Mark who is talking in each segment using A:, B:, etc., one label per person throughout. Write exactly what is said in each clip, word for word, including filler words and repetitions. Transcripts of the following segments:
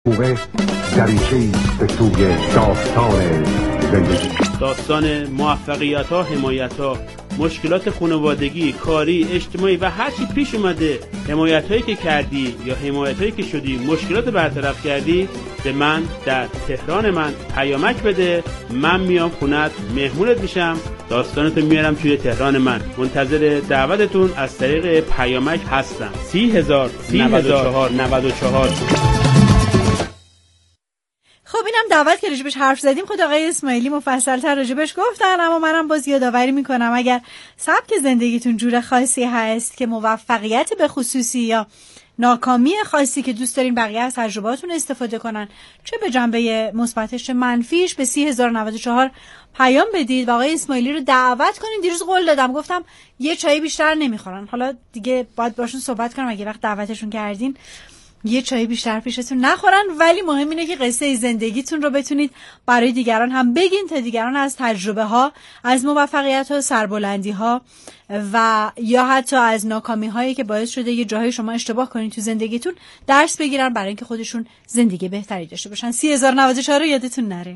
A: خوبه دریچه‌ای به سوی داستان زندگی،
B: داستان موفقیت‌ها، حمایت‌ها، مشکلات خانوادگی، کاری، اجتماعی و هر چی پیش اومده، حمایت‌هایی که کردی یا حمایت‌هایی که شدی، مشکلات برطرف کردی، به من در تهران من پیامک بده. من میام خونت، مهمونت میشم، داستانتو میارم توی تهران من. منتظر دعوتتون از طریق پیامک هستم. سی هزار نود و چهار نود و چهار.
C: خب اینم دعوت که راجبش حرف زدیم، خود آقای اسماعیلی مفصل‌تر راجبش گفتن، اما منم باز یادآوری میکنم اگر سبک زندگیتون جور خاصی هست که موفقیت به خصوصی یا ناکامی خاصی که دوست دارین بقیه از تجربهاتون استفاده کنن، چه به جنبه مثبتش چه منفیش، به سی هزار و نود و چهار پیام بدید و آقای اسماعیلی رو دعوت کنین. دیروز قول دادم، گفتم یه چای بیشتر نمیخورن، حالا دیگه باید باشون صحبت کنم اگه وقت دعوتشون کردین یه چای بیشتر پیشتون نخورن، ولی مهم اینه که قصه زندگیتون رو بتونید برای دیگران هم بگین تا دیگران از تجربه ها، از موفقیت ها، سربلندی ها و یا حتی از ناکامی هایی که باعث شده یه جاهای شما اشتباه کنین تو زندگیتون درس بگیرن برای اینکه خودشون زندگی بهتری داشته باشن. سی هزار و نود و چهار رو یادتون نره.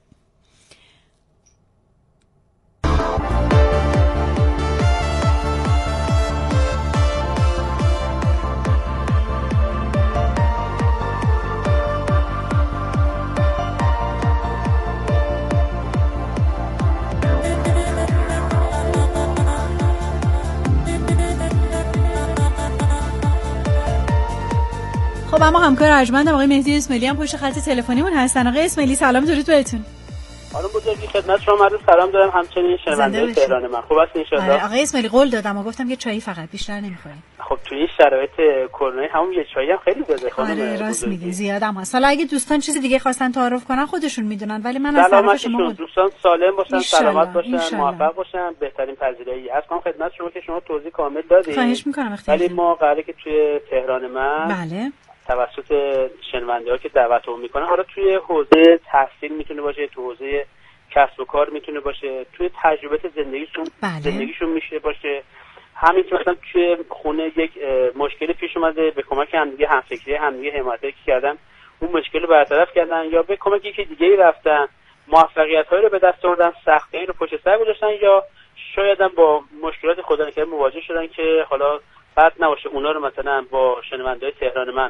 C: خب اما همکار ارجمندم آقای مهدی اسماعیلی هم پشت خط تلفنیمون هستن. آقای اسماعیلی سلام، درود بهتون.
B: خانم بزرگی خدمت شما عرض سلام دارم، همچنین شنونده تهران من. خوب هستین ان شاء الله؟
C: آقای اسماعیلی قول دادم و گفتم که چای فقط بیشتر نمیخوریم.
B: خب توی این شرایط کرونا همون یه چایی هم خیلی بده خانم.
C: آره راست میگی، زیادم هست. حالا اگه دوستان چیز دیگه خواستن تعارف کنن خودشون میدونن، ولی من از طرف شما
B: دوستان سالم باشن، سلامت باشن، موفق باشن، بهترین پذیرایی از کنم خدمت شما که شما توضیح کامل دادید.
C: خواهش میکنم.
B: ولی ما قراره که توی تهران من
C: بله
B: توسط شنونده‌ها که دعوتمون میکنن، حالا توی حوزه تحصیل میتونه باشه، تو حوزه کسب و کار میتونه باشه، توی تجربه زندگیشون
C: بله.
B: زندگیشون میشه باشه، همین که مثلا توی خونه یک مشکلی پیش اومده، به کمک همدیگه همفکری همدیگه حمایت کردن، اون مشکل رو برطرف کردن، یا به کمک یکی دیگه‌ای رفتن موفقیت‌هایی رو به دست آوردن، سختی‌هایی رو پشت سر گذاشتن، یا شاید هم با مشکلات خدا نکرده مواجه شدن که حالا بد نباشه اونا رو مثلا با شنونده‌های تهران من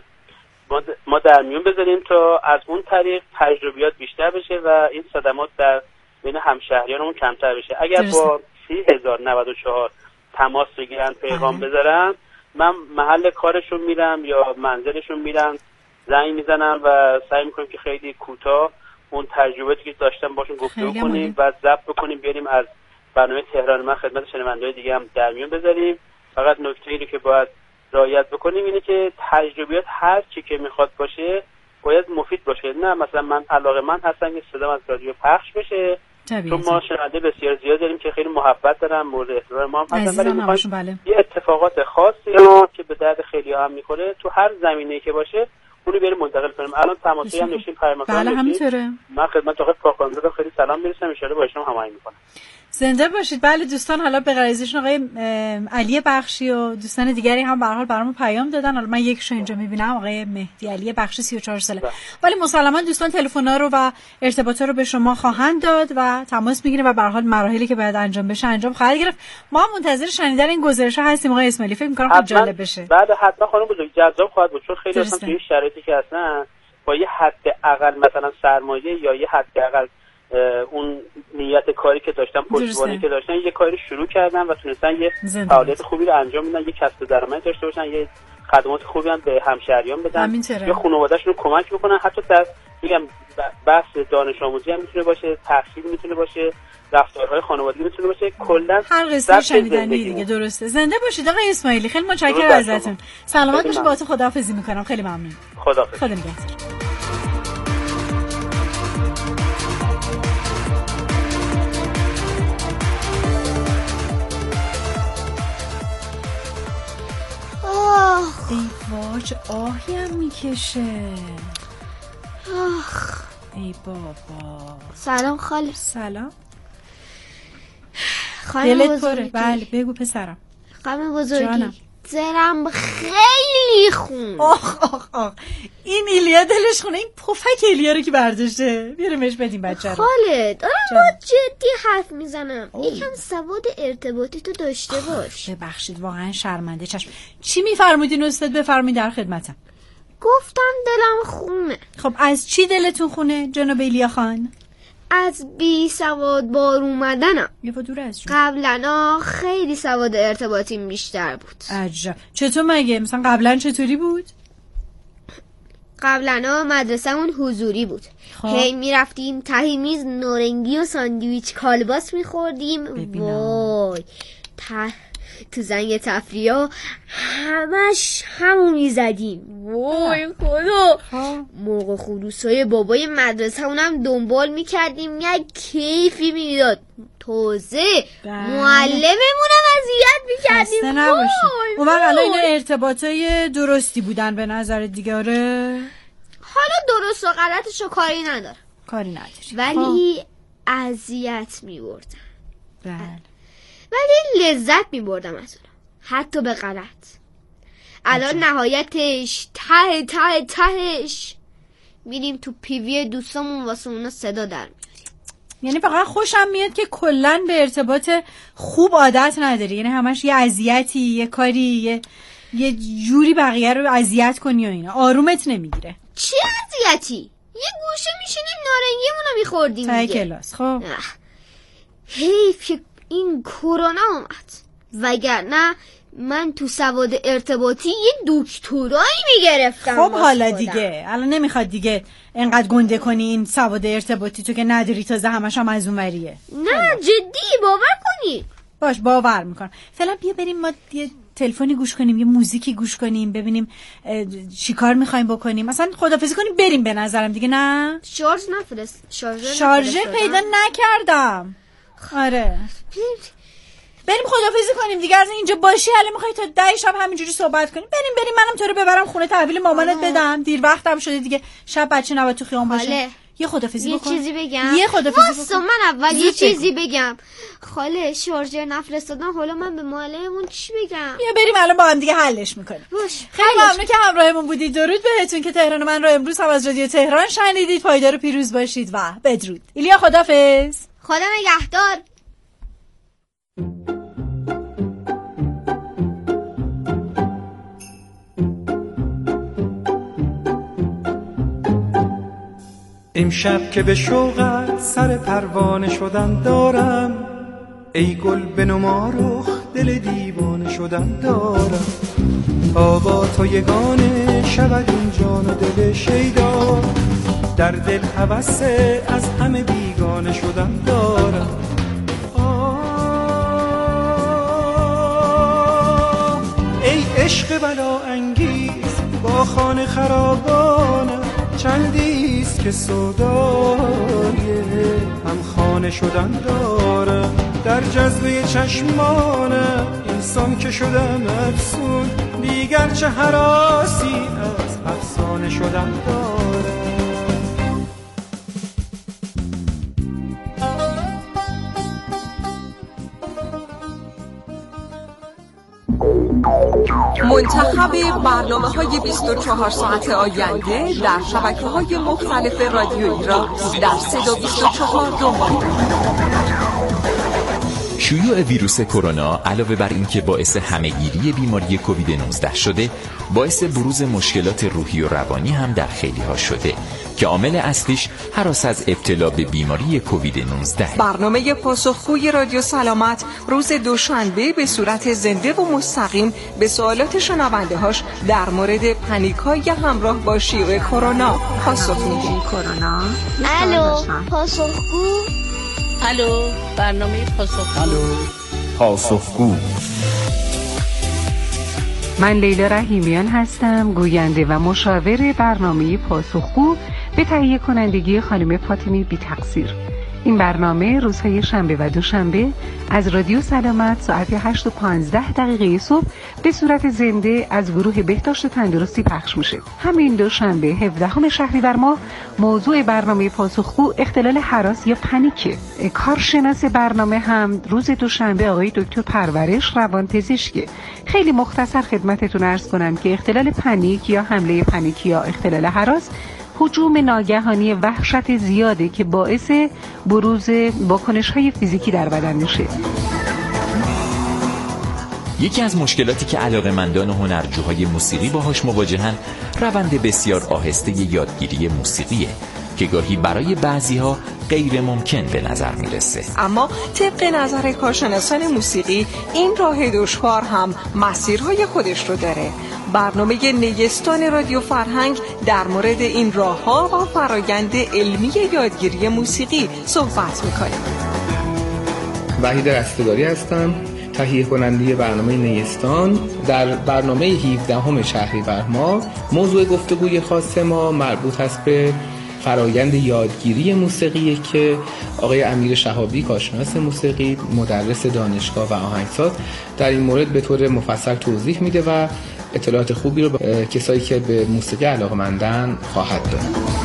B: ما در میون بذاریم تا از اون طریق تجربیات بیشتر بشه و این صدمات در بین همشهریانمون کمتر بشه. اگر درسته. با سی هزار و نود و چهار تماس بگیرن، پیغام بذارن، من محل کارشون میرم یا منزلشون میرم، زنگ میزنم و سعی میکنیم که خیلی کوتاه اون تجربه‌ای که داشتم باشون گفتگو کنیم و ضبط بکنیم، بیاریم از برنامه تهران من خدمت شنونده‌های دیگه هم در میون بذاریم. فقط نکته‌ای رو که باید رعایت بکنیم اینه که تجربیات هر چی که میخواد باشه باید مفید باشه. نه مثلا من علاقه‌مند هستم که صدام از رادیو پخش بشه، چون ما شنونده بسیار زیاد داریم که خیلی محبت دارن، مورد احترام ما هم هستن، ولی میخوایم بله. یه اتفاقات خاصی که به درد خیلی هم میخوره تو هر زمینه‌ای که باشه اونو بریم منتقل کنیم. الان تماسی هم نشیم پیام
C: بله همینطوره.
B: من خدمت آقای پاکانزاده خیلی سلام میرسم، ان شاءالله با شما هماهنگ میکنم.
C: زنده باشید. بله دوستان، حالا به غریزشون آقای علی بخشی و دوستان دیگری هم به هر حال برامون پیام دادن. حالا من یکشو اینجا میبینم، آقای مهدی علی بخشی سی و چهار ساله، ولی مسلماً دوستان تلفن‌ها رو و ارتباطات رو به شما خواهند داد و تماس میگیریم و به هر حال مراحلی که باید انجام بشه انجام خواهد گرفت. ما هم منتظر شنیدن این گزارش‌ها هستیم آقای اسماعیلی، فکر می‌کنم خیلی جالب بشه.
B: بله حتما خانم بزرگ، جذاب خواهد بود، چون خیلی اصلا توی شرایطی که هستن با یه حداقل مثلا سرمایه یا یه حداقل اون نیت کاری که داشتن، پشتیبانی که داشتن، یه کاری شروع کردن و تونستن یه فعالیت خوبی رو انجام بدن، یه کسب درآمدی داشته باشن، یه خدمات خوبی هم به همشهریان بدن، یا خانواده‌شون رو کمک بکنن. حتی در میگم بحث دانش آموزی هم میتونه باشه، تحصیل میتونه باشه، رفتارهای خانوادگی میتونه باشه، کلا
C: هر قصه شنیدنی دیگه. درسته. زنده باشید آقای اسماعیلی، خیلی متشکرم ازتون. سلامت باشید. باهاتون خداحافظی میکنم. خیلی ممنون.
B: خداحافظ.
C: خدا نگهدار. ای واج آهی هم میکشه.
D: آخ
C: ای بابا.
D: سلام خاله.
C: سلام.
D: خانم بزرگی.
C: بله بگو پسرم.
D: خانم بزرگی
C: جانم.
D: زرم خیلی خون.
C: آخ آخ آخ این ایلیا دلش خونه، این پفک ایلیا رو که برداشته. بیاریمش بدیم بچه رو.
D: خالد دارم با جدی حرف میزنم، یکم سواد ارتباطی تو داشته باش.
C: ببخشید واقعا شرمنده. چشم چی میفرمودین استاد؟ بفرمایید در خدمتم.
D: گفتم دلم خونه.
C: خب از چی دلتون خونه جناب ایلیا خان؟
D: از بی سواد بار اومدنم.
C: یه پا دور از جون.
D: قبلا خیلی سواد ارتباطیم بیشتر بود.
C: عجب. چطور مگه؟ مثلا قبلا چطوری بود؟
D: قبلا مدرسه‌مون حضوری بود. هی میرفتیم ته میز نارنگی و ساندویچ کالباس میخوردیم. وای ته تو زنگ تفریحا همش همو میزدیم. وای خدا. موقع خروسای بابای مدرسه اونم دنبال میکردیم، یک کیفی میداد. تازه معلممونم اذیت میکردیم.
C: خسته نباشی. اون وقت الان اینا ارتباطای درستی بودن به نظر دیگه؟ آره
D: حالا درست و غلطشو کاری ندارم.
C: کاری نداری
D: ولی اذیت میبردم.
C: بله.
D: ولی لذت میبردم از اون، حتی به غلط. الان نهایتش ته ته تهش میریم تو پیوی دوستامون واسه اونا صدا در میاریم.
C: یعنی فقط خوشم میاد که کلن به ارتباط خوب عادت نداری، یعنی همش یه اذیتی، یه کاری، یه یه جوری بقیه رو اذیت کنی و اینا. آرومت نمیگیره.
D: چه اذیتی؟ یه گوشه میشینیم نارنگیمون رو میخوردیم
C: تا
D: دیگه.
C: کلاس. خب
D: حیف که این کرونا اومد، وگرنه من تو سواد ارتباطی یه دکترایی میگرفتم.
C: خب حالا دیگه الان نمیخواد دیگه انقدر گنده کنی این سواد ارتباطی تو که نداری، تازه همش هم از اون وریه.
D: نه جدی باور کنی.
C: باش باور میکنم. فعلا بیا بریم ما یه تلفنی گوش کنیم، یه موزیکی گوش کنیم، ببینیم چی کار میخوایم بکنیم. مثلا خدافظی کنیم بریم. به نظرم دیگه نه
D: شارژ نفرست. شارژر
C: شارژر پیدا نکردم. آره بریم خدافظی کنیم دیگه. از اینجا باشی حالا میخوای تا ده شب همینجوری صحبت کنیم؟ بریم بریم منم تو رو ببرم خونه تحویل مامانت بدم. دیر وقتم شده دیگه، شب بچه نباید تو خیابون باشه. یه خدافظی بکن.
D: یه چیزی بگم.
C: یه خدافظی
D: واسه من اول یه چیزی بگم. خاله شارژر نفرستادن، حالا من به معلممون چی بگم؟
C: بیا بریم الان با هم دیگه حلش میکنیم. خیلی ممنون که همراهمون بودید. درود بهتون که تهران من رو امروز هم از رادیو تهران شنیدید. پایدار و پیروز باشید و بدرود. ایلیا خدافظ.
D: خدا نگهدار.
E: امشب که به شوقت سر پروانه شدن دارم، ای گل به نما رخ دل دیوانه شدن دارم. آبا تو یگانه شود این جان و دل شیدا، در دل هوس از همه بیگانه شدن دارم. آه ای عشق بلا انگیز با خانه خرابانم، چندیست که سودای هم خانه شدن دارم. در جذبه چشمانم اینسان که شدم افسون، دیگر چه هراسی از افسانه شدن دارم.
F: منتخب برنامه‌های بیست و چهار ساعت آینده در شبکه‌های مختلف رادیویی را در صدا بیست و چهار دنبال.
G: شیوع ویروس کرونا علاوه بر اینکه باعث همه‌گیری بیماری کووید نوزده شده، باعث بروز مشکلات روحی و روانی هم در خیلی‌ها شده که عامل اصلیش هراس از ابتلا به بیماری کووید نوزده.
F: برنامه پاسخگوی رادیو سلامت روز دوشنبه به صورت زنده و مستقیم به سوالات شنونده‌هاش در مورد پنیک‌های همراه با شیوع کرونا پاسخ می‌دهیم. کرونا
D: الو پاسخگو.
H: الو برنامه پاسخگو.
G: الو پاسخگو.
I: من لیلا رحیمیان هستم، گوینده و مشاور برنامه پاسخگو به تهیه کنندگی خانم فاطمه بی تقصیر. این برنامه روزهای شنبه و دوشنبه از رادیو سلامت ساعت هشت و پانزده دقیقه صبح به صورت زنده از گروه بهداشت و تندرستی پخش میشه. همین دوشنبه هفدهم شهریور ماه موضوع برنامه پاسخگو اختلال هراس یا پنیکه. کارشناس برنامه هم روز دوشنبه آقای دکتر پرورش روانپزشکه. خیلی مختصر خدمتتون عرض کنم که اختلال پنیک یا حمله پنیکی یا اختلال هراس هجوم ناگهانی وحشت زیاده که باعث بروز واکنش‌های فیزیکی در بدن میشه.
G: یکی از مشکلاتی که علاقه‌مندان و هنرجوهای موسیقی باهاش مواجهن روند بسیار آهسته یادگیری موسیقیه که گاهی برای بعضی‌ها غیر ممکن به نظر میرسه.
F: اما طبق نظر کارشناسان موسیقی این راه دشوار هم مسیرهای خودش رو داره. برنامه نیستان رادیو فرهنگ در مورد این راه‌ها و فرایند علمی یادگیری موسیقی صحبت می‌کنه.
J: وحید رستگاری هستم، تهیه کننده برنامه نیستان. در برنامه هفدهم شهریور ماه موضوع گفتگوی خاص ما مربوط هست به فرایند یادگیری موسیقی که آقای امیر شهابی کارشناس موسیقی، مدرس دانشگاه و آهنگساز در این مورد به طور مفصل توضیح میده و اطلاعات خوبی رو به کسایی که به موسیقی علاقه‌مندن خواهد داد.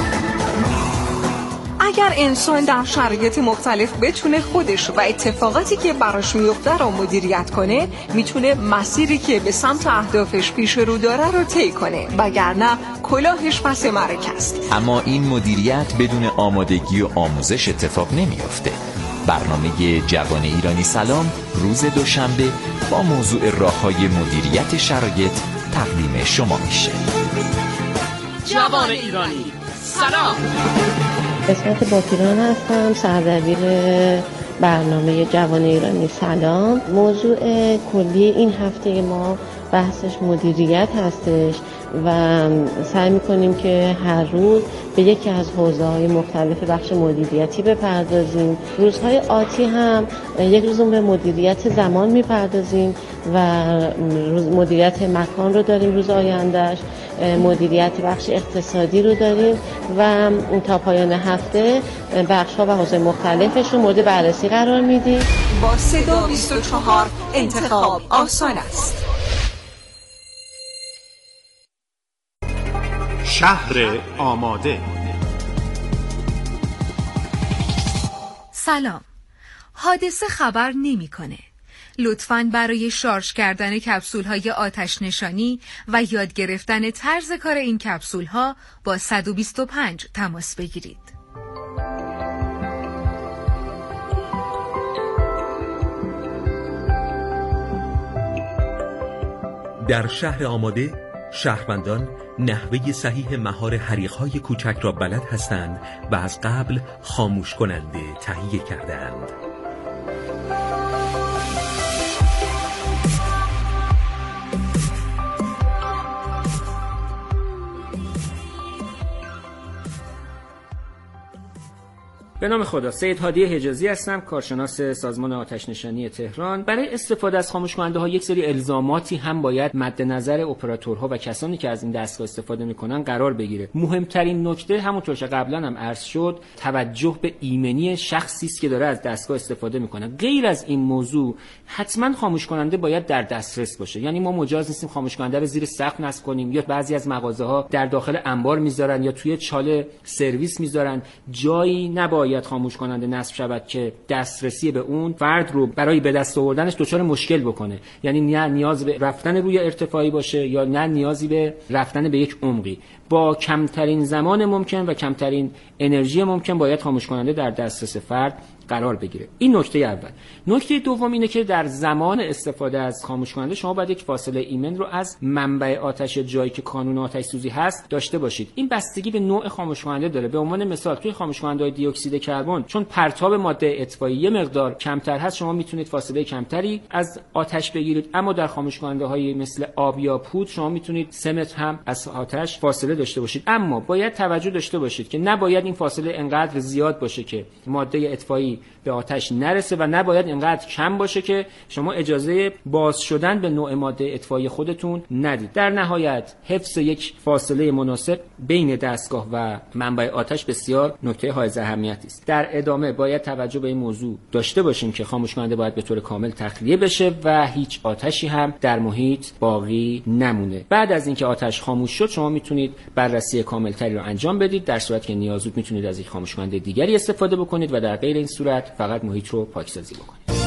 F: اگر انسان در شرایط مختلف بتونه خودش و اتفاقاتی که براش میفته رو مدیریت کنه، میتونه مسیری که به سمت اهدافش پیش رو داره رو طی کنه، وگرنه کلاهش پس مرک است.
G: اما این مدیریت بدون آمادگی و آموزش اتفاق نمیافته. برنامه جوان ایرانی سلام روز دوشنبه با موضوع راه‌های مدیریت شرایط تقدیم شما میشه.
K: جوان ایرانی سلام.
L: اسمت باکیران هستم، سردبیر برنامه جوان ایرانی سلام. موضوع کلی این هفته ما بحثش مدیریت هستش و سعی می‌کنیم که هر روز به یکی از حوزه‌های مختلف بخش مدیریتی بپردازیم. روزهای آتی هم یک روزون به مدیریت زمان می‌پردازیم و مدیریت مکان رو داریم، روز آیندهش مدیریت بخش اقتصادی رو داریم و تا پایان هفته بخش‌ها و حوزه مختلفش رو مورد بررسی قرار میدیم.
F: با صدا بیست و چهار انتخاب آسان است.
K: شهر آماده.
M: سلام. حادثه خبر نمی‌کنه. لطفاً برای شارژ کردن کپسول‌های آتش نشانی و یاد گرفتن طرز کار این کپسول‌ها با صد و بیست و پنج تماس بگیرید.
N: در شهر آماده شهروندان نحوه صحیح مهار حریق‌های کوچک را بلد هستند و از قبل خاموش کننده تهیه کردند.
O: به نام خدا، سید هادی حجازی هستم، کارشناس سازمان آتش نشانی تهران. برای استفاده از خاموش کننده ها یک سری الزاماتی هم باید مد نظر اپراتورها و کسانی که از این دستگاه استفاده میکنن قرار بگیره. مهمترین نکته همونطور که قبلا هم عرض شد، توجه به ایمنی شخصی است که داره از دستگاه استفاده میکنه. غیر از این موضوع حتما خاموش کننده باید در دسترس باشه. یعنی ما مجاز نیستیم خاموش کننده رو زیر سقف نصب کنیم، یا بعضی از مغازه ها در داخل انبار میذارن یا توی چاله سرویس میذارن. جایی نباید باید خاموش کننده نصب شود که دسترسی به اون فرد رو برای به دست آوردنش دچار مشکل بکنه. یعنی نه نیاز به رفتن روی ارتفاعی باشه یا نه نیازی به رفتن به یک عمقی. با کمترین زمان ممکن و کمترین انرژی ممکن باید خاموش کننده در دسترس فرد قرار بگیره. این نکته اول. نکته دوم اینه که در زمان استفاده از خاموش کننده شما باید یک فاصله ایمن رو از منبع آتش جایی که کانون آتش سوزی هست داشته باشید. این بستگی به نوع خاموش کننده داره. به عنوان مثال توی خاموش کننده دی اکسید کربن چون پرتاب ماده اطفایی یه مقدار کمتر هست، شما میتونید فاصله کمتری از آتش بگیرید. اما در خاموش کننده های مثل آب یا پود شما میتونید سه متر هم از آتش فاصله داشته باشید، اما باید توجه داشته باشید که نباید این فاصله انقدر زیاد باشه که ماده اطفایی به آتش نرسه و نباید انقدر کم باشه که شما اجازه باز شدن به نوع ماده اطفایی خودتون ندید. در نهایت حفظ یک فاصله مناسب بین دستگاه و منبع آتش بسیار نکته حائز اهمیتی است. در ادامه باید توجه به این موضوع داشته باشیم که خاموش کننده باید به طور کامل تخلیه بشه و هیچ آتشی هم در محیط باقی نمونه. بعد از اینکه آتش خاموش شد شما میتونید بررسی کاملتری رو انجام بدید. در صورتی که نیاز بود میتونید از یک خاموش کننده دیگری استفاده بکنید و در غیر این صورت فقط محیط رو پاکسازی بکنید.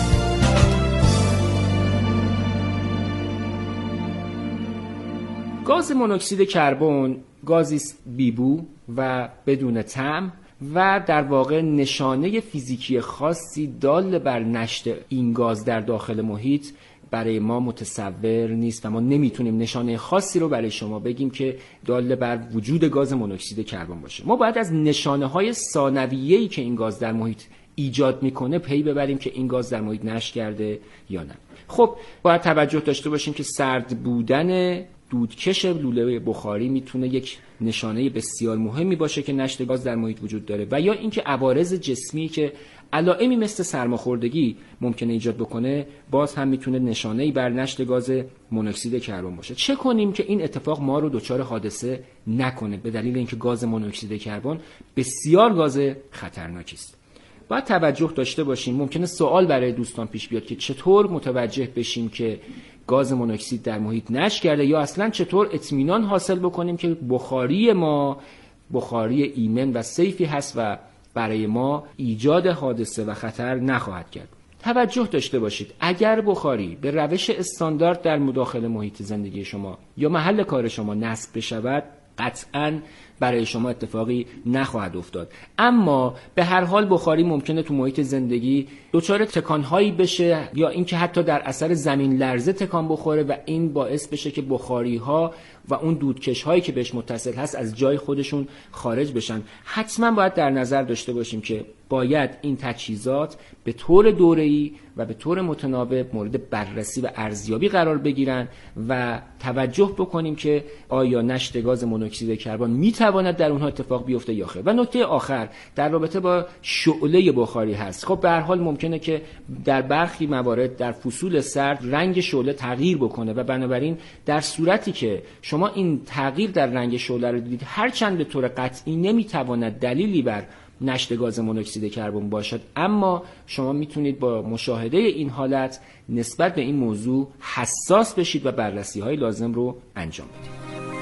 O: گاز مونوکسید کربن گازی است بیبو و بدون طعم و در واقع نشانه فیزیکی خاصی دال بر نشت این گاز در داخل محیط برای ما متصور نیست و ما نمیتونیم نشانه خاصی رو برای شما بگیم که دال بر وجود گاز مونوکسید کربن باشه. ما باید از نشانه های ثانویه‌ای که این گاز در محیط ایجاد میکنه پی ببریم که این گاز در محیط نشت کرده یا نه. خب باید توجه داشته باشیم که سرد بودن دودکش لوله بخاری میتونه یک نشانه بسیار مهمی باشه که نشت گاز در محیط وجود داره و یا اینکه عوارض جسمی که علائمی مثل سرماخوردگی ممکنه ایجاد بکنه باز هم میتونه نشانه‌ای بر نشت گاز مونوکسید کربن باشه. چه کنیم که این اتفاق ما رو دچار حادثه نکنه؟ به دلیل اینکه گاز مونوکسید کربن بسیار گاز خطرناکی است. باید توجه داشته باشیم. ممکنه سوال برای دوستان پیش بیاد که چطور متوجه بشیم که گاز مونوکسید در محیط نشت کرده یا اصلا چطور اطمینان حاصل بکنیم که بخاری ما بخاری ایمن و سیفی هست و برای ما ایجاد حادثه و خطر نخواهد کرد. توجه داشته باشید اگر بخاری به روش استاندارد در مداخل محیط زندگی شما یا محل کار شما نصب بشود قطعاً برای شما اتفاقی نخواهد افتاد، اما به هر حال بخاری ممکنه تو محیط زندگی دچار تکان‌هایی بشه یا اینکه حتی در اثر زمین لرزه تکان بخوره و این باعث بشه که بخاری‌ها و اون دودکش‌هایی که بهش متصل هست از جای خودشون خارج بشن. حتما باید در نظر داشته باشیم که باید این تجهیزات به طور دوره‌ای و به طور متناوب مورد بررسی و ارزیابی قرار بگیرن و توجه بکنیم که آیا نشت گاز مونوکسید کربن میتواند در اونها اتفاق بیفته یا خیر. و نکته آخر در رابطه با شعله بخاری هست. خب به هر حال ممکنه که در برخی موارد در فصول سرد رنگ شعله تغییر بکنه و بنابراین در صورتی که شما این تغییر در رنگ شعله رو دیدید هرچند به طور قطعی نمیتواند دلیلی بر نشت گاز مونوکسید کربن باشد، اما شما میتونید با مشاهده این حالت نسبت به این موضوع حساس بشید و بررسی های لازم رو انجام بدید.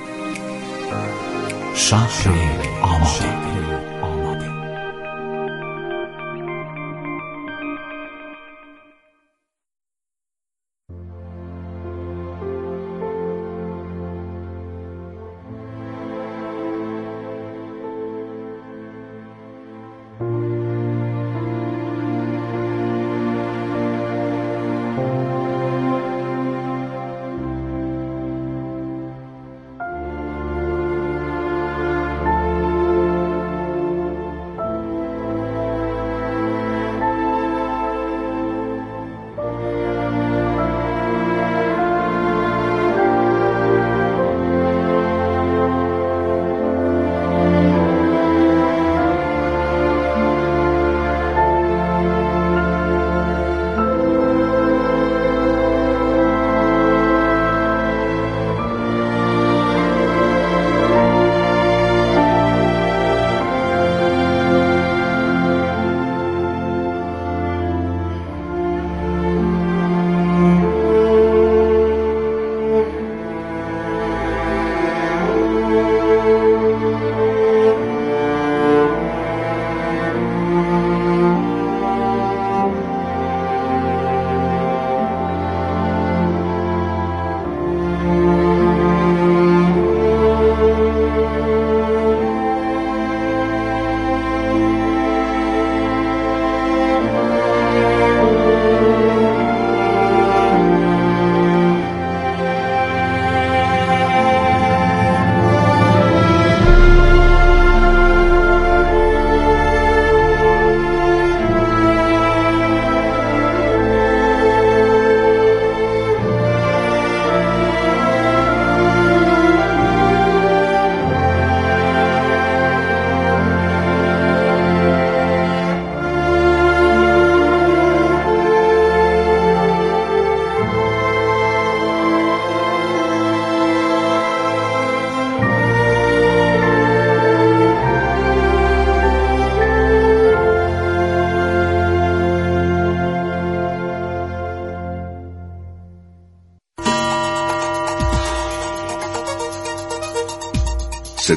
P: شهر آماده.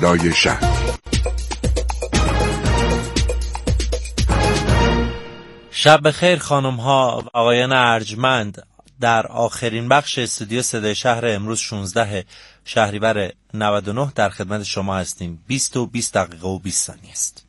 A: صدای شهر.
Q: شب بخیر خانم ها و آقایان ارجمند. در آخرین بخش استودیو صدای شهر امروز شانزده شهریور نود و نه در خدمت شما هستیم. بیست و بیست دقیقه و بیست ثانیه است.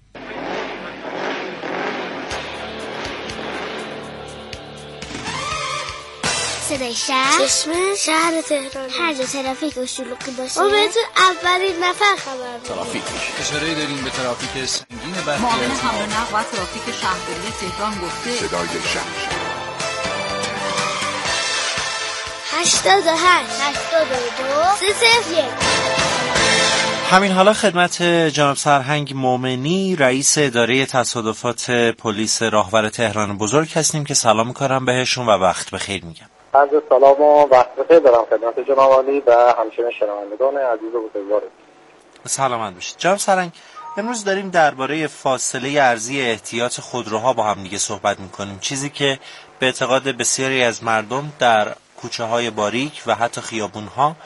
R: صدای شهر چشمه شهر تهران. هر جا ترافیک و شلوغی باشه ما بهتون اولین نفر خبر میدیم.
S: ترافیک اشاره داریم به ترافیک سنگین برخی
M: معاون حمل و نقل و ترافیک شهرداری تهران گفته
A: صدای شهر
R: هشتاد و هشت هشتاد و دو سه صفر یک.
Q: همین حالا خدمت جناب سرهنگ مومنی رئیس اداره تصادفات پلیس راهور تهران بزرگ هستیم که سلام می‌کنم بهشون و وقت بخیر میگم.
T: عرض سلام و وقت بخیر دارم خدمت جناب عالی و همچنین شنوندگان عزیز و بزرگوار.
Q: سلامت باشید. جناب سرهنگ، امروز داریم درباره فاصله ارزی احتیاط خودروها با هم دیگه صحبت می‌کنیم، چیزی که به اعتقاد بسیاری از مردم در کوچه‌های باریک و حتی خیابون‌ها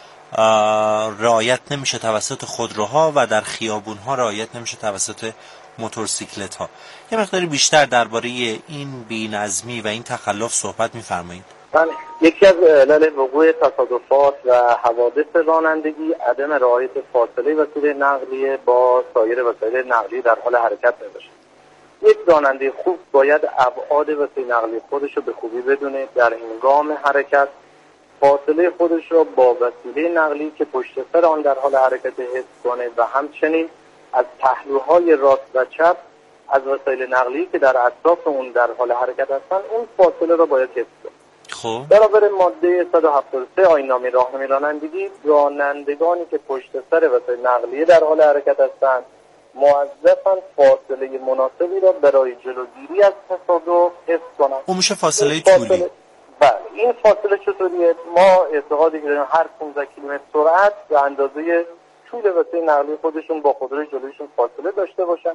Q: رعایت نمیشه توسط خودروها و در خیابون‌ها رعایت نمیشه توسط موتورسیکلت‌ها. یه مقداری بیشتر درباره این بی‌نظمی و این تخلف صحبت می‌فرمایید؟
T: من یکی از علل وقوع تصادفات و حوادث رانندگی عدم رعایت فاصله وسیله نقلیه با سایر وسایل نقلیه در حال حرکت میباشه. یک راننده خوب باید ابعاد وسیله نقلیه خودش رو به خوبی بدونه، در هنگام حرکت فاصله خودش رو با وسیله نقلی که پشت سر آن در حال حرکت حفظ کنه و همچنین از پهلوهای راست و چپ از وسایل نقلی که در اطراف اون در حال حرکت هستن اون فاصله رو باید حفظ کنه.
Q: خب
T: برابر ماده صد و هفتاد و سه آیین‌نامه راهنمای رانندگی، رانندگانی که پشت سر وسایل نقلیه در حال حرکت هستند موظفن فاصله مناسبی را برای جلوگیری از تصادف حفظ کنند.
Q: اون میشه فاصله طولی.
T: بله، این فاصله چطوریه؟ ما اعتقادی داریم هر پانزده کیلومتر سرعت به اندازه طول وسیله نقلیه خودشون با خودروی جلویشون فاصله داشته باشن.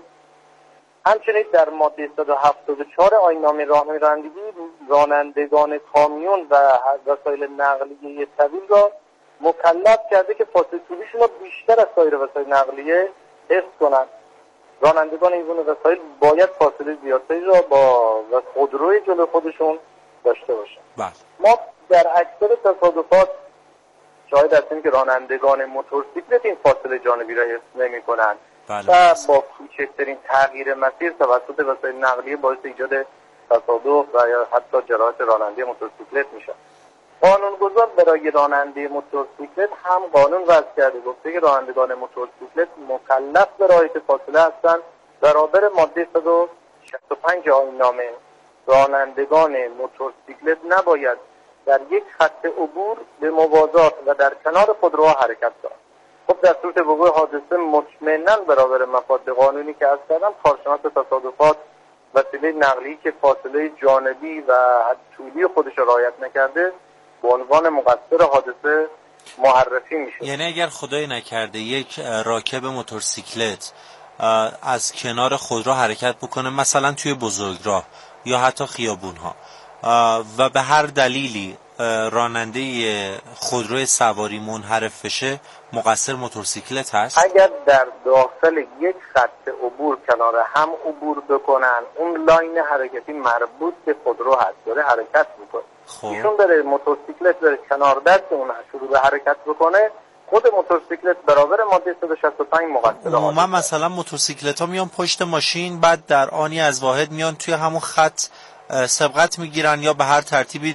T: همچنین در ماده صد و هفتاد و چهار آیین‌نامه راهنمای رانندگی رانندگان کامیون و وسایل نقلیه طویل را مکلف کرده که فاصله طولیشون را بیشتر از سایر وسایل نقلیه حفظ کنند. رانندگان این گونه وسایل باید فاصله زیادتری را با خودروی جلوی خودشون داشته باشند.
Q: بله.
T: ما در اکثر تصادفات شاهد هستیم که رانندگان موتورسیکلت این فاصله جانبی را حفظ نمی‌کنند.
Q: بله.
T: و با کوچکترین تغییر مسیر توسط وسایل نقلیه باعث ایجاد تصادف و یا حتی جراحت راننده موتورسیکلت میشه. قانونگذار برای راننده موتورسیکلت هم قانون وضع کرده، گفته که رانندگان موتورسیکلت مکلف به رعایت فاصله هستند. برابر ماده صد و شصت و پنج آیین‌نامه رانندگان موتورسیکلت نباید در یک خط عبور به موازات و در کنار خودروها حرکت کنند. خب در صورت وقوع حادثه مطمئناً برابر مفاد قانونی که از کردم کارشناس تصادفات وسیله نقلی که فاصله جانبی و طولی خودش را رعایت نکرده به عنوان مقصر حادثه معرفی میشه.
Q: یعنی اگر خدای نکرده یک راکب موتورسیکلت از کنار خودرو حرکت بکنه، مثلا توی بزرگراه یا حتی خیابون‌ها، و به هر دلیلی راننده خودروی سواری منحرف بشه، مقصر موتورسیکلت هست؟
T: اگر در داخل یک خط عبور کنار هم عبور بکنن، اون لاین حرکتی مربوط به خودرو هست، داره حرکت میکنه.
Q: خب
T: ایشون داره موتورسیکلت داره کنار دست اون شروع به حرکت بکنه، خود موتورسیکلت برابر ماده صد و شصت و پنج مقصر.
Q: عموما مثلا موتورسیکلت ها میان پشت ماشین، بعد در آنی از واحد میان توی همون خط سبقت میگیرن یا به هر ترتیبی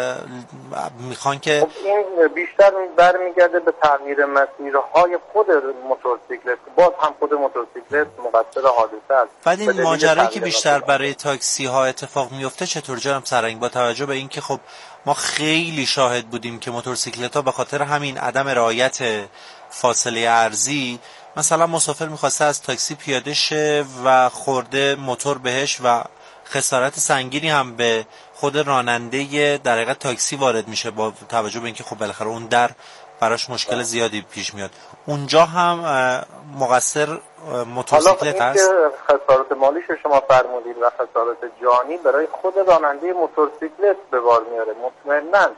Q: میخوان که
T: خب این بیشتر برمیگرده به تغییر مسیرهای خود موتورسیکلت، باز هم خود موتورسیکلت مقصر حادثه است.
Q: بعد این ماجرایی که بیشتر برای تاکسی ها اتفاق میفته چطور جناب سرهنگ؟ با توجه به اینکه خب ما خیلی شاهد بودیم که موتورسیکلت ها به خاطر همین عدم رعایت فاصله ارزی، مثلا مسافر میخواسته از تاکسی پیاده شه و خورده موتور بهش و خسارت سنگینی هم به خود راننده در حقیقت تاکسی وارد میشه، با توجه به اینکه خب بالاخره اون در براش مشکل زیادی پیش میاد. اونجا هم مقصر موتورسیکلت هست؟
T: حالا خسارت مالیش شما فرمودید و خسارت جانی برای خود راننده موتورسیکلت به بار میاره. مطمئناً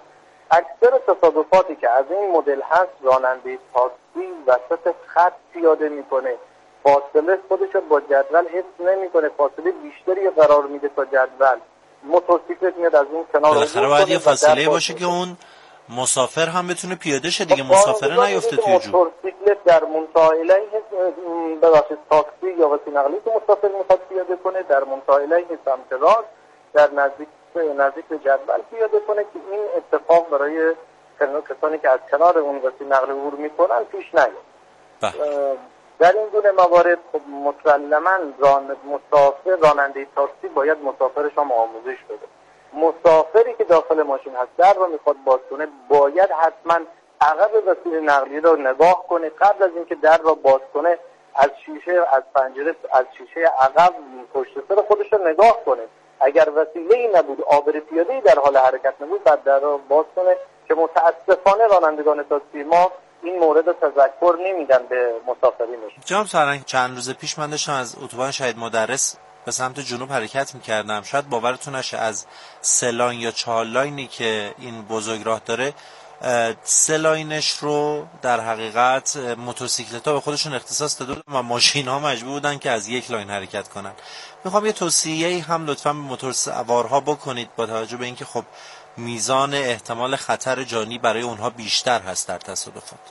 T: اکثر تصادفاتی که از این مدل هست راننده تاکسی وسط خط پیاده میکنه، فاصله خودش رو با جدول حفظ نمیکنه، فاصله بیشتری قرار میده تا جدول، موتورسیکلت میاد از اون کنار.
Q: بالاخره باید یه فاصله باشه که اون مسافر هم بتونه پیاده شه دیگه، مسافر نیفته توی جو.
T: موتورسیکلت در منتهی علیه ببخشید تاکسی یا وسیله نقلیه که مسافر میخواد پیاده کنه در منتهی علیه سمت راست در نزدیک نزدیک به جدول پیاده کنه که این اتفاق برای کسانی که از کنار اون وسیله نقلیه عبور میکنن پیش نیاد. در این گونه موارد خب مسلماً ران مسافر راننده تاکسی باید مسافرش هم آموزش بده. مسافری که داخل ماشین هست در رو میخواد باز کنه باید حتما عقب وسیله نقلیه رو نگاه کنه، قبل از اینکه در رو باز کنه از شیشه از پنجره از شیشه عقب پشت سر خودش رو نگاه کنه. اگر وسیله‌ای نبود، عابر پیاده‌ای در حال حرکت نبود، بعد در رو باز کنه که متاسفانه رانندگان تاکسی ما این مورد رو تذکر نمیدن به مسافرینشون.
Q: جناب سرنگ، چند روز پیش من داشتم از اتوبان شهید مدرس به سمت جنوب حرکت میکردم. شاید باورتون نشه از سه لاین یا چهار لاینی که این بزرگراه داره، سه لاینش رو در حقیقت موتورسیکلت‌ها به خودشون اختصاص دادن و ماشین‌ها مجبور بودن که از یک لاین حرکت کنن. میخوام یه توصیه‌ای هم لطفاً به موتورسوارها بکنید با توجه به اینکه خب میزان احتمال خطر جانی برای اونها بیشتر هست در تصادفات.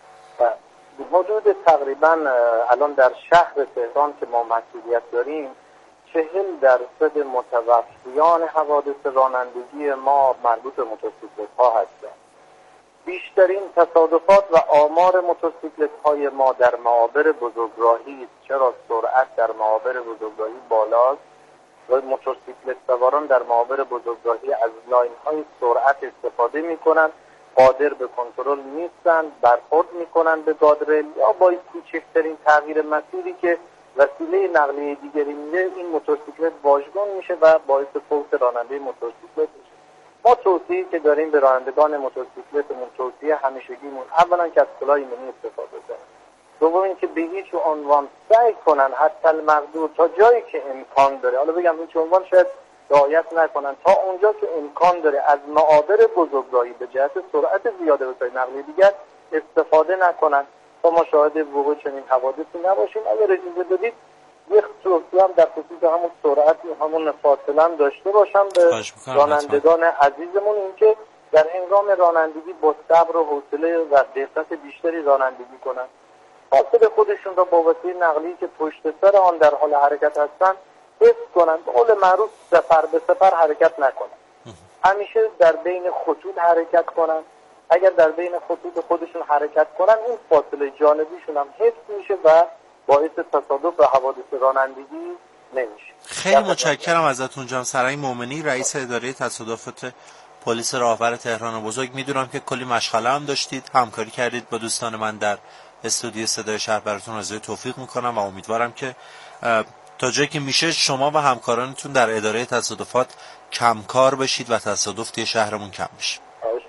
T: حدود تقریباً الان در شهر تهران که ما مسئولیت داریم چهل درصد متوفیان حوادث رانندگی ما مربوط به موتورسیکلت‌ها هستند. بیشترین تصادفات و آمار موتورسیکلت‌های ما در معابر بزرگراهی است، چرا سرعت در معابر بزرگراهی بالاست و موتورسیکلت سواران در معابر بزرگراهی از لاین‌های سرعت استفاده می‌کنند، قادر به کنترل نیستند، برخورد می‌کنند به گاردریل یا با کوچکترین تغییر مسیری که وسیله نقلیه دیگری میده این موتورسیکلت واژگون میشه و باعث فوت راننده موتورسیکلت میشه. ما توصیه‌ای که داریم به رانندگان موتورسیکلتمون توصیه همیشگیمون اولا که از کلاه ایمنی استفاده کنن، دوم اینکه به هیچ عنوان سعی کنن حتی المقدور تا جایی که امکان داره، حالا بگم هیچ عنوان شاید رعایت نکنن، تا اونجا که امکان داره از معابر بزرگراهی به جهت سرعت زیاده وسایل نقلیه دیگر استفاده نکنن تا ما شاهد وقوع چنین حوادثی نباشیم. اگر اجازه بدید یک توصیه هم در خصوص همون سرعت همون فاصله هم داشته باشم به رانندگان عزیزمون، اینکه در هنگام رانندگی با صبر و حوصله و دقت بیشتری رانندگی کنن، فاصله خودشون را با وسیله نقلیه‌ای که پشت سر آن در حال حرکت هستن حفظ کنن، به قول معروف سپر به سپر حرکت نکنن، همیشه در بین خطوط حرکت کنن. اگر در بین خطوط خودشون حرکت کنن این فاصله جانبیشون هم حفظ میشه و باعث تصادف و حوادث رانندگی نمیشه.
Q: خیلی متشکرم ازتون جناب سرنگ مومنی، رئیس اداره تصادفات پلیس راهور تهران بزرگ. میدونم که کلی مشغله هم داشتید، همکاری کردید با دوستان من در استودیو صدای شهر. براتون آرزوی توفیق میکنم و امیدوارم که تا جایی که میشه شما و همکارانتون در اداره تصادفات کمکار بشید و تصادف توی شهرمون کم بشه.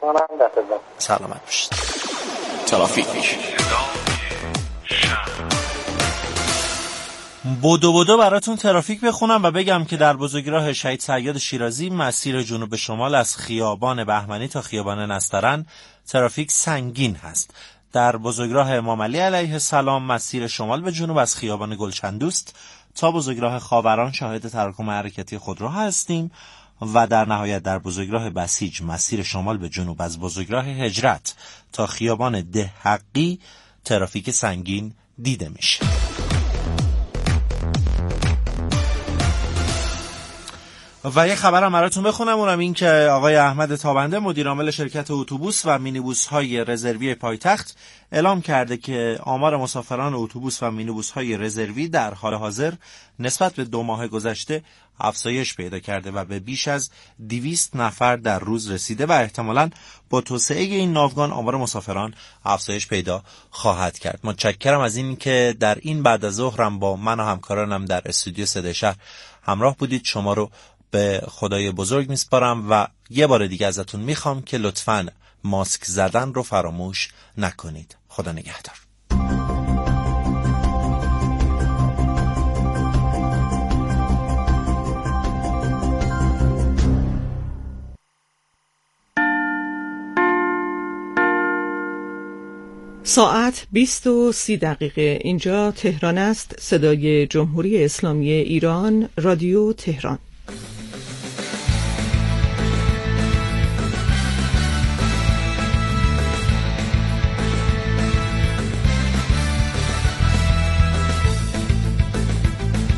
Q: سلامت باشید.
G: ترافیک
Q: بودو بودو براتون ترافیک بخونم و بگم که در بزرگراه شهید صیاد شیرازی مسیر جنوب شمال از خیابان بهمنی تا خیابان نسترن ترافیک سنگین هست. در بزرگراه امام علی علیه السلام مسیر شمال به جنوب از خیابان گلچندوست تا بزرگراه خاوران شاهد تراکم حرکتی خودرو هستیم و در نهایت در بزرگراه بسیج مسیر شمال به جنوب از بزرگراه هجرت تا خیابان ده حقی ترافیک سنگین دیده میشه. و یه خبرم براتون بخونم، اونم این که آقای احمد تابنده مدیر عامل شرکت اتوبوس و مینیبوس های رزروی پایتخت اعلام کرده که آمار مسافران اتوبوس و مینیبوس های رزروی در حال حاضر نسبت به دو ماه گذشته افزایش پیدا کرده و به بیش از دویست نفر در روز رسیده و احتمالاً با توسعه این ناوگان آمار مسافران افزایش پیدا خواهد کرد. متشکرم از این که در این بعد از ظهرم با من و همکارانم در استودیو صدای شهر همراه بودید. شما رو به خدای بزرگ میسپارم و یه بار دیگه ازتون میخوام که لطفاً ماسک زدن رو فراموش نکنید. خدا نگهدار.
U: ساعت بیست و سی دقیقه. اینجا تهران است. صدای جمهوری اسلامی ایران، رادیو تهران.